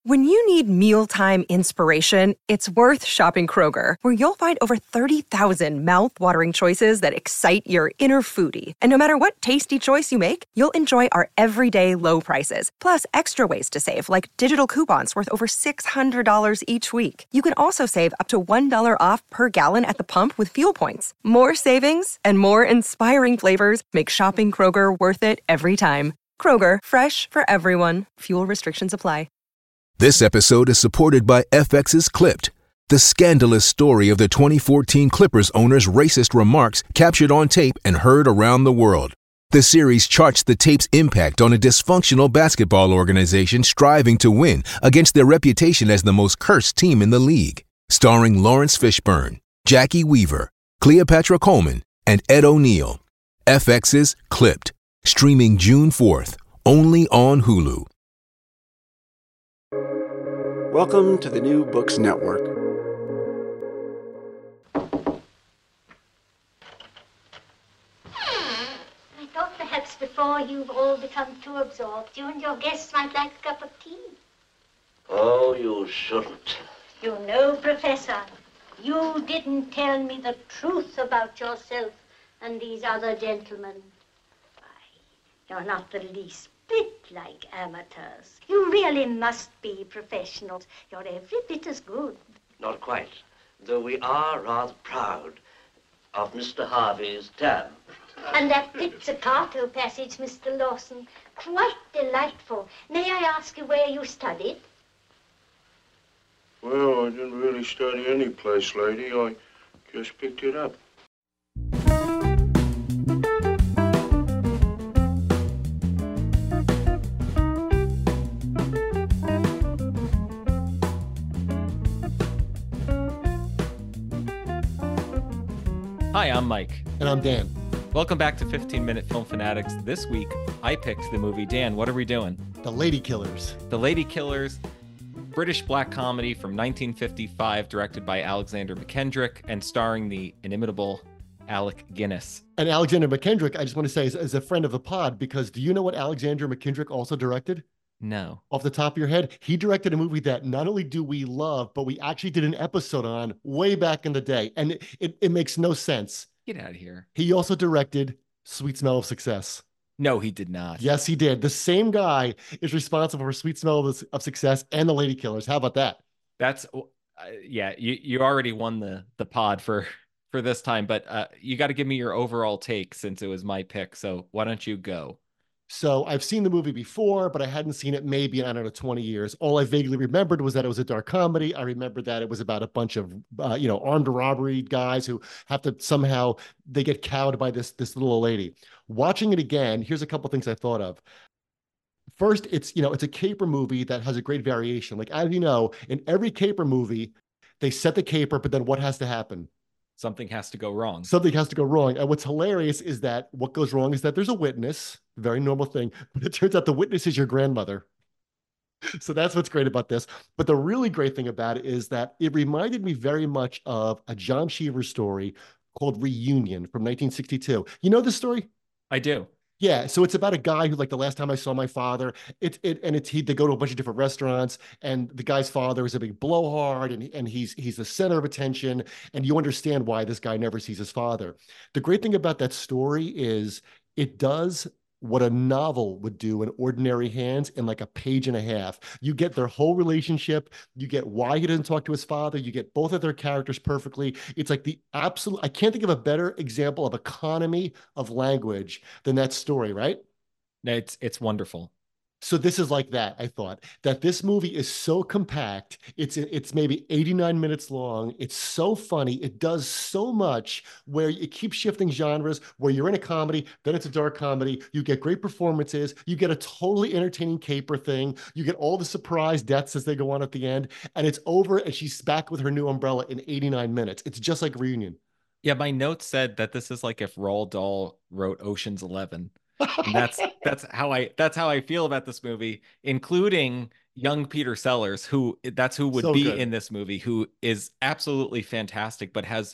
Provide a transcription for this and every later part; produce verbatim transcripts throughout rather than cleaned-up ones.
When you need mealtime inspiration, it's worth shopping Kroger, where you'll find over thirty thousand mouth-watering choices that excite your inner foodie. And no matter what tasty choice you make, you'll enjoy our everyday low prices, plus extra ways to save, like digital coupons worth over six hundred dollars each week. You can also save up to one dollar off per gallon at the pump with fuel points. More savings and more inspiring flavors make shopping Kroger worth it every time. Kroger, fresh for everyone. Fuel restrictions apply. This episode is supported by F X's Clipped, the scandalous story of the twenty fourteen Clippers owner's racist remarks captured on tape and heard around the world. The series charts the tape's impact on a dysfunctional basketball organization striving to win against their reputation as the most cursed team in the league. Starring Lawrence Fishburne, Jackie Weaver, Cleopatra Coleman, and Ed O'Neill. F X's Clipped, streaming June fourth, only on Hulu. Welcome to the New Books Network. I thought perhaps before you've all become too absorbed, you and your guests might like a cup of tea. Oh, you shouldn't. You know, Professor, you didn't tell me the truth about yourself and these other gentlemen. Why, you're not the least bit like amateurs. You really must be professionals. You're every bit as good. Not quite, though we are rather proud of Mister Harvey's term. And that pizzicato passage, Mister Lawson, quite delightful. May I ask you where you studied? Well, I didn't really study any place, lady. I just picked it up. Hi, I'm Mike. And I'm Dan. Welcome back to fifteen minute Film Fanatics. This week, I picked the movie. Dan, what are we doing? The Lady Killers. The Lady Killers, British black comedy from nineteen fifty-five, directed by Alexander McKendrick and starring the inimitable Alec Guinness. And Alexander McKendrick, I just want to say, is, is a friend of the pod, because do you know what Alexander McKendrick also directed? No. Off the top of your head, he directed a movie that not only do we love, but we actually did an episode on way back in the day. And it, it, it makes no sense. Get out of here. He also directed Sweet Smell of Success. No, he did not. Yes, he did. The same guy is responsible for Sweet Smell of, of Success and The Lady Killers. How about that? That's, uh, yeah, you, you already won the, the pod for, for this time, but uh, you got to give me your overall take since it was my pick. So why don't you go? So I've seen the movie before, but I hadn't seen it maybe in, I don't know, twenty years. All I vaguely remembered was that it was a dark comedy. I remembered that it was about a bunch of, uh, you know, armed robbery guys who have to somehow, they get cowed by this, this little old lady. Watching it again, here's a couple things I thought of. First, it's, you know, it's a caper movie that has a great variation. Like, as you know, in every caper movie, they set the caper, but then what has to happen? Something has to go wrong. Something has to go wrong. And what's hilarious is that what goes wrong is that there's a witness, very normal thing, but it turns out the witness is your grandmother. So that's what's great about this. But the really great thing about it is that it reminded me very much of a John Cheever story called Reunion from nineteen sixty-two. You know this story? I do. Yeah, so it's about a guy who, like, the last time I saw my father, it it and it's he they go to a bunch of different restaurants, and the guy's father is a big blowhard, and and he's he's the center of attention, and you understand why this guy never sees his father. The great thing about that story is it does what a novel would do in ordinary hands in like a page and a half. You get their whole relationship. You get why he doesn't talk to his father. You get both of their characters perfectly. It's like the absolute, I can't think of a better example of economy of language than that story, right? It's, it's wonderful. So this is like that. I thought that this movie is so compact. It's it's maybe eighty-nine minutes long. It's so funny. It does so much where it keeps shifting genres, where you're in a comedy, then it's a dark comedy. You get great performances. You get a totally entertaining caper thing. You get all the surprise deaths as they go on at the end, and it's over, and she's back with her new umbrella in eighty-nine minutes. It's just like Reunion. Yeah, my notes said that this is like if Roald Dahl wrote Ocean's Eleven. And that's that's how I that's how I feel about this movie, including young Peter Sellers, who that's who would So be good. in this movie, who is absolutely fantastic, but has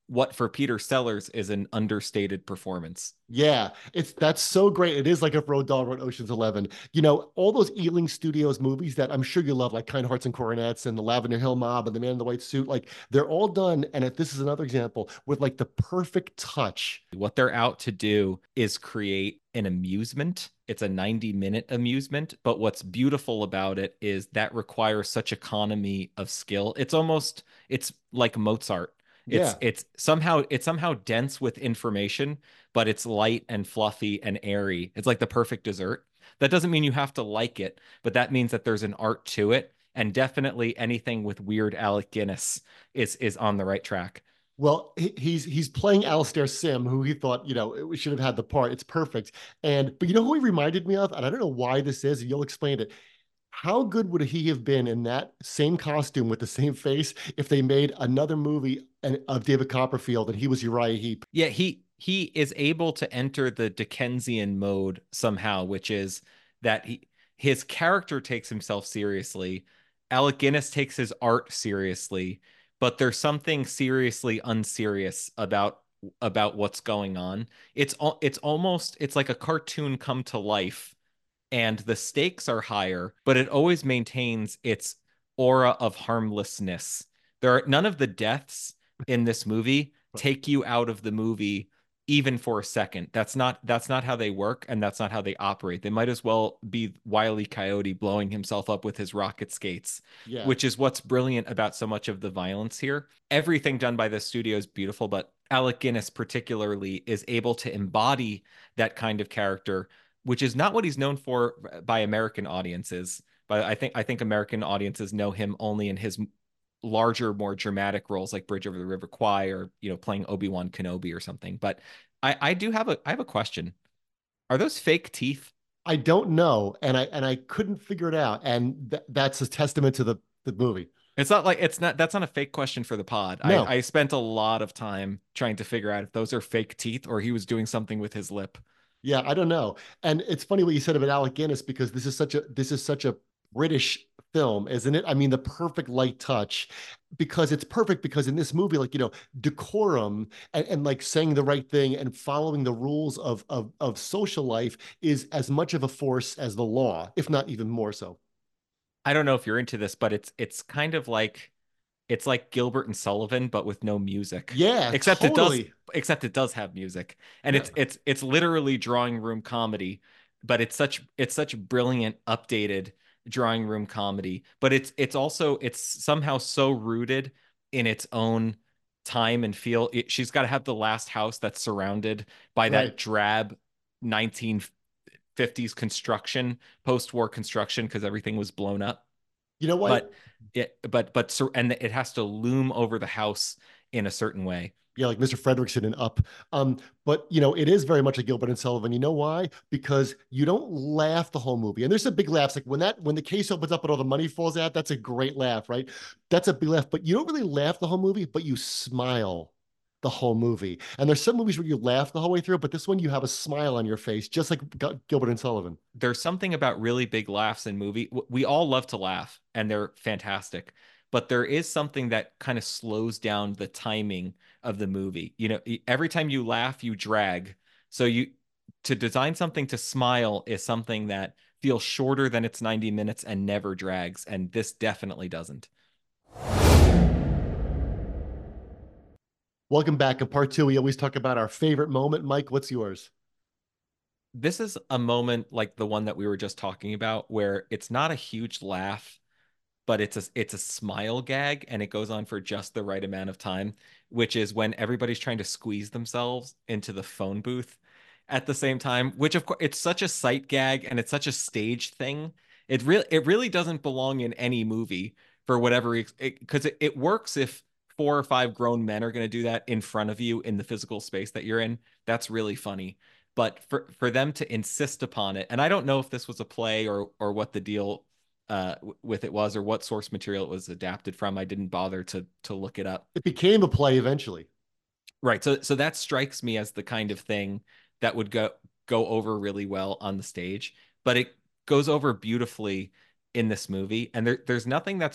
what for Peter Sellers is an understated performance. Yeah, it's that's so great. It is like if Roald Dahl wrote Ocean's Eleven. You know, all those Ealing Studios movies that I'm sure you love, like Kind Hearts and Coronets and the Lavender Hill Mob and the Man in the White Suit, like they're all done. And if this is another example with like the perfect touch. What they're out to do is create an amusement. It's a ninety minute amusement, but what's beautiful about it is that requires such economy of skill. It's almost, it's like Mozart. It's Yeah. it's somehow it's somehow dense with information, but it's light and fluffy and airy. It's like the perfect dessert. That doesn't mean you have to like it, but that means that there's an art to it. And definitely anything with weird Alec Guinness is is on the right track. Well, he- he's he's playing Alistair Sim, who he thought, you know, it should have had the part. It's perfect. And but you know who he reminded me of? And I don't know why this is, and you'll explain it. How good would he have been in that same costume with the same face if they made another movie of David Copperfield and he was Uriah Heep? Yeah, he he is able to enter the Dickensian mode somehow, which is that he his character takes himself seriously. Alec Guinness takes his art seriously, but there's something seriously unserious about about what's going on. It's al- it's almost it's like a cartoon come to life, and the stakes are higher, but it always maintains its aura of harmlessness. There are none of the deaths in this movie take you out of the movie even for a second. That's not that's not how they work, and that's not how they operate. They might as well be Wile E. Coyote blowing himself up with his rocket skates, Yeah. which is what's brilliant about so much of the violence here. Everything done by this studio is beautiful, but Alec Guinness particularly is able to embody that kind of character, which is not what he's known for by American audiences. But I think I think American audiences know him only in his larger, more dramatic roles like Bridge over the River Kwai, or you know, playing Obi-Wan Kenobi or something. But I, I do have a I have a question. Are those fake teeth? I don't know, and I and I couldn't figure it out, and th- that's a testament to the the movie. It's not like it's not that's not a fake question for the pod. No. I, I spent a lot of time trying to figure out if those are fake teeth or he was doing something with his lip. Yeah, I don't know. And it's funny what you said about Alec Guinness, because this is such a this is such a British film, isn't it? I mean, the perfect light touch, because it's perfect because in this movie, like, you know, decorum and, and like saying the right thing and following the rules of, of of social life is as much of a force as the law, if not even more so. I don't know if you're into this, but it's it's kind of like it's like Gilbert and Sullivan, but with no music. Yeah, except totally. it does except it does have music. And Yeah. it's it's it's literally drawing room comedy, but it's such it's such brilliant updated drawing room comedy. But it's it's also it's somehow so rooted in its own time and feel. It, she's got to have the last house that's surrounded by that Right. drab nineteen fifties construction, post-war construction, because everything was blown up. You know what? But it but but so and it has to loom over the house in a certain way. Yeah, like Mister Fredrickson and Up. Um, but you know, it is very much a Gilbert and Sullivan. You know why? Because you don't laugh the whole movie. And there's some big laughs. Like when that when the case opens up and all the money falls out, that's a great laugh, right? That's a big laugh. But you don't really laugh the whole movie, but you smile the whole movie. And there's some movies where you laugh the whole way through, but this one you have a smile on your face, just like G- Gilbert and Sullivan. There's something about really big laughs in movie. We all love to laugh, and they're fantastic. But there is something that kind of slows down the timing of the movie. You know, every time you laugh, you drag. So you to design something to smile is something that feels shorter than its ninety minutes and never drags. And this definitely doesn't. Welcome back. In part two, we always talk about our favorite moment. Mike, what's yours? This is a moment like the one that we were just talking about, where it's not a huge laugh, but it's a it's a smile gag, and it goes on for just the right amount of time, which is when everybody's trying to squeeze themselves into the phone booth at the same time, which of course it's such a sight gag and it's such a staged thing. It really it really doesn't belong in any movie for whatever reason, because it, it, it works if four or five grown men are going to do that in front of you in the physical space that you're in. That's really funny. But for for them to insist upon it, and I don't know if this was a play or or what the deal uh with it was, or what source material it was adapted from. I didn't bother to to look it up. It became a play eventually. Right. So so that strikes me as the kind of thing that would go go over really well on the stage, but it goes over beautifully in this movie. And there there's nothing that's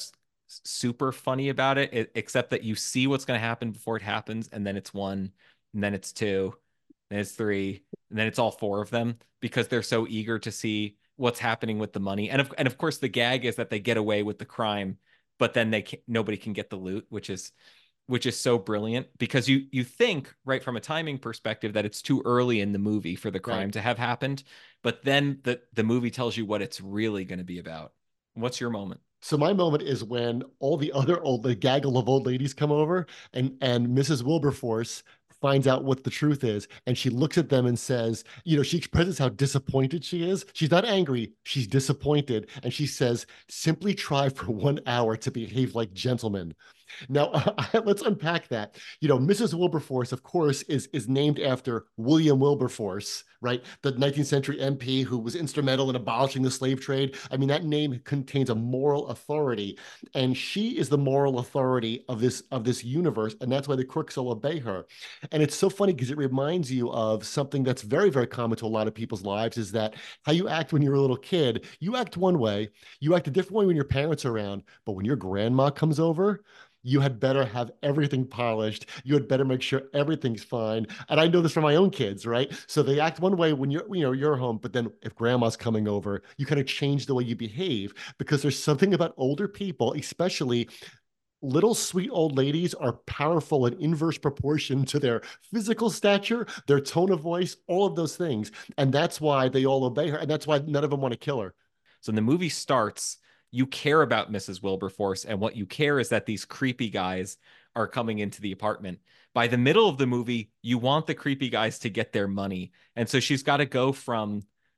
super funny about it, it except that you see what's going to happen before it happens, and then it's one, and then it's two, then it's three, and then it's all four of them because they're so eager to see what's happening with the money. And of and of course the gag is that they get away with the crime, but then they can, nobody can get the loot, which is which is so brilliant because you you think right from a timing perspective that it's too early in the movie for the crime right. to have happened, but then the the movie tells you what it's really going to be about. What's your moment? So my moment is when all the other old, the gaggle of old ladies come over, and and Missus Wilberforce finds out what the truth is, and she looks at them and says, you know, she expresses how disappointed she is. She's not angry, she's disappointed, and she says, simply try for one hour to behave like gentlemen. Now, uh, let's unpack that. You know, Missus Wilberforce, of course, is, is named after William Wilberforce, right? The nineteenth century M P who was instrumental in abolishing the slave trade. I mean, that name contains a moral authority, and she is the moral authority of this, of this universe, and that's why the crooks will obey her. And it's so funny because it reminds you of something that's very, very common to a lot of people's lives, is that how you act when you're a little kid, you act one way, you act a different way when your parents are around, but when your grandma comes over, you had better have everything polished. You had better make sure everything's fine. And I know this from my own kids, right? So they act one way when you're, you know, you're home, but then if grandma's coming over, you kind of change the way you behave, because there's something about older people, especially little sweet old ladies, are powerful in inverse proportion to their physical stature, their tone of voice, all of those things. And that's why they all obey her. And that's why none of them want to kill her. So the movie starts, you care about Missus Wilberforce, and what you care is that these creepy guys are coming into the apartment. By the middle of the movie, you want the creepy guys to get their money. And so she's got to go from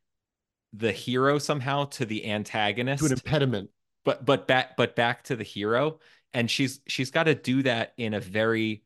the hero somehow to the antagonist. To an impediment. But but back but back to the hero. And she's she's got to do that in a very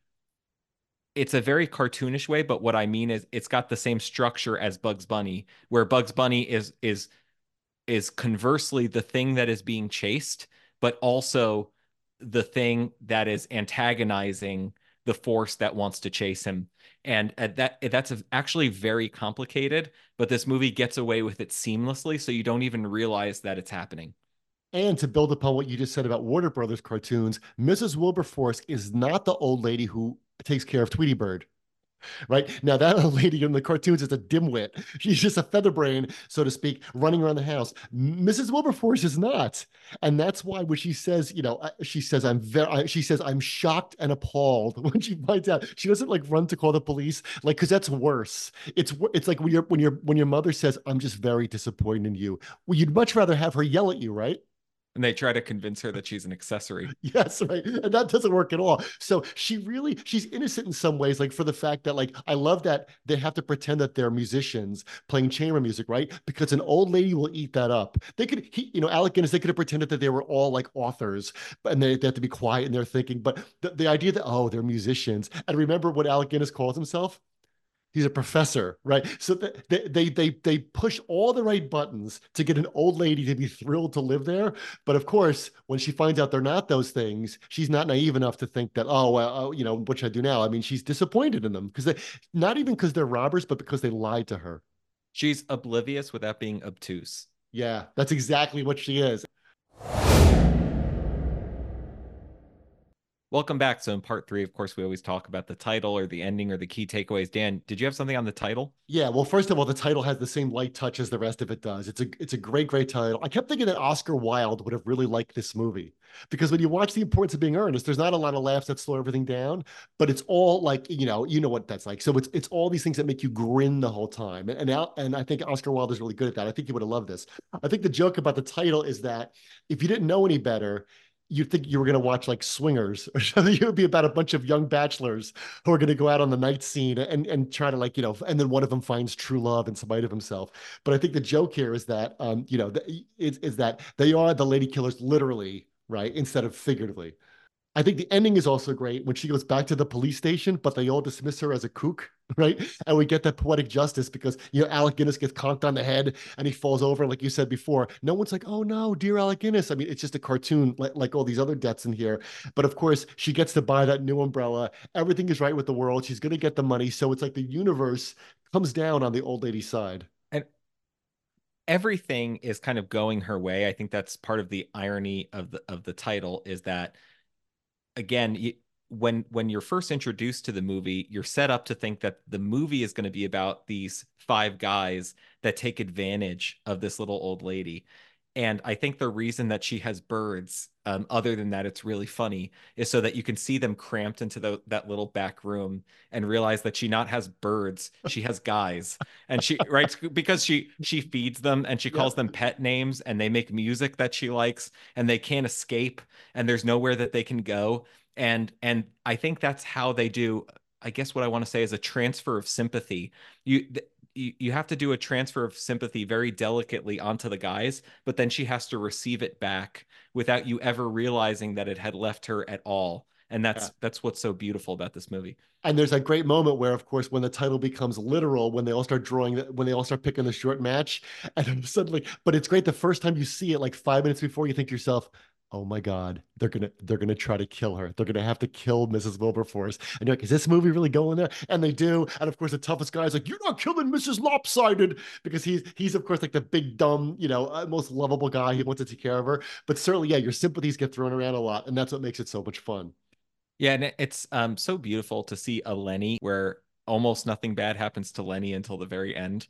it's a very cartoonish way, but what I mean is it's got the same structure as Bugs Bunny, where Bugs Bunny is is is conversely the thing that is being chased, but also the thing that is antagonizing the force that wants to chase him. And that that's actually very complicated, but this movie gets away with it seamlessly, so you don't even realize that it's happening. And to build upon what you just said about Warner Brothers cartoons, Missus Wilberforce is not the old lady who takes care of Tweety Bird. Right now, that lady in the cartoons is a dimwit. She's just a featherbrain, so to speak, running around the house. Missus Wilberforce is not, and that's why when she says, you know, she says, "I'm very," she says, "I'm shocked and appalled." When she finds out, she doesn't like run to call the police, like, because that's worse. It's it's like when your when your when your mother says, "I'm just very disappointed in you." Well, you'd much rather have her yell at you, right? And they try to convince her that she's an accessory. Yes, right. And that doesn't work at all. So she really, she's innocent in some ways, like for the fact that, like, I love that they have to pretend that they're musicians playing chamber music, right? Because an old lady will eat that up. They could, he, you know, Alec Guinness, they could have pretended that they were all like authors, and they, they have to be quiet in their thinking. But the, the idea that, oh, they're musicians. And remember what Alec Guinness calls himself? He's a professor, right? So they, they they they push all the right buttons to get an old lady to be thrilled to live there. But of course, when she finds out they're not those things, she's not naive enough to think that, oh, well, you know, what should I do now? I mean, she's disappointed in them because they, not even because they're robbers, but because they lied to her. She's oblivious without being obtuse. Yeah, that's exactly what she is. Welcome back. So in part three, of course, we always talk about the title or the ending or the key takeaways. Dan, did you have something on the title? Yeah, well, first of all, the title has the same light touch as the rest of it does. It's a it's a great, great title. I kept thinking that Oscar Wilde would have really liked this movie, because when you watch The Importance of Being Earnest, there's not a lot of laughs that slow everything down, but it's all like, you know, you know what that's like. So it's it's all these things that make you grin the whole time. And and, and I think Oscar Wilde is really good at that. I think he would have loved this. I think the joke about the title is that if you didn't know any better, you'd think you were going to watch like Swingers, or something. It would be about a bunch of young bachelors who are going to go out on the night scene and, and try to, like, you know, and then one of them finds true love in spite of himself. But I think the joke here is that, um, you know, is, is that they are the lady killers literally, right? Instead of figuratively. I think the ending is also great when she goes back to the police station, but they all dismiss her as a kook, right? And we get that poetic justice because, you know, Alec Guinness gets conked on the head and he falls over. Like you said before, no one's like, oh no, dear Alec Guinness. I mean, it's just a cartoon like, like all these other deaths in here. But of course, she gets to buy that new umbrella. Everything is right with the world. She's going to get the money. So it's like the universe comes down on the old lady's side. And everything is kind of going her way. I think that's part of the irony of the of the title, is that, again, you, when when you're first introduced to the movie, you're set up to think that the movie is going to be about these five guys that take advantage of this little old lady. And I think the reason that she has birds, um, other than that it's really funny, is so that you can see them cramped into the, that little back room and realize that she not has birds, she has guys. And she, right, because she she feeds them and she calls Yep. them pet names, and they make music that she likes, and they can't escape, and there's nowhere that they can go. And and I think that's how they do, I guess what I want to say is a transfer of sympathy. You th- you, you have to do a transfer of sympathy very delicately onto the guys, but then she has to receive it back without you ever realizing that it had left her at all. And that's Yeah. that's what's so beautiful about this movie. And there's a great moment where, of course, when the title becomes literal, when they all start drawing, when they all start picking the short match, and suddenly, but it's great the first time you see it, like five minutes before, you think to yourself, oh my God, they're gonna they're gonna try to kill her. They're gonna have to kill Missus Wilberforce. And you're like, is this movie really going there? And they do. And of course, the toughest guy is like, you're not killing Missus Lopsided, because he's he's of course like the big dumb, you know, uh, most lovable guy. He wants to take care of her. But certainly, yeah, your sympathies get thrown around a lot, and that's what makes it so much fun. Yeah, and it's um so beautiful to see a Lenny where almost nothing bad happens to Lenny until the very end.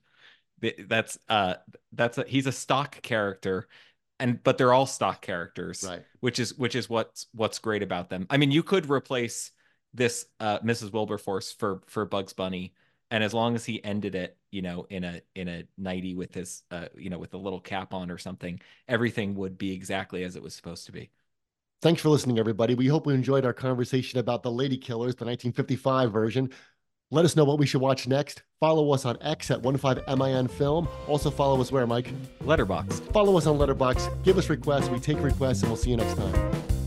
That's uh that's a, he's a stock character, and but they're all stock characters, Right. which is which is what's what's great about them. I mean, you could replace this uh Missus Wilberforce for for Bugs Bunny, and as long as he ended it, you know, in a in a nightie with his uh you know, with a little cap on or something, everything would be exactly as it was supposed to be. Thanks for listening, everybody. We hope you enjoyed our conversation about The Lady Killers, the nineteen fifty-five version. Let us know what we should watch next. Follow us on X at fifteen M I N Film. Also follow us where, Mike? Letterboxd. Follow us on Letterboxd. Give us requests. We take requests, and we'll see you next time.